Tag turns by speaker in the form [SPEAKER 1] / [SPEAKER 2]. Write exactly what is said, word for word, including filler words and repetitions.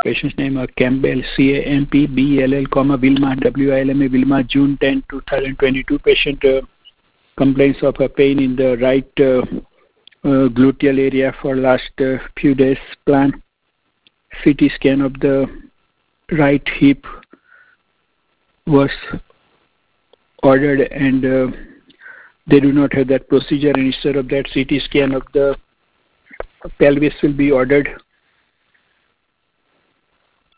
[SPEAKER 1] Patient's name are Campbell, C A M P B E L L, comma, Wilma, W I L M A, Wilma, June tenth, twenty twenty-two. Patient uh, complains of a pain in the right uh, uh, gluteal area for last uh, few days. Plan C T scan of the right hip was ordered, and uh, they do not have that procedure, and instead of that C T scan of the pelvis will be ordered.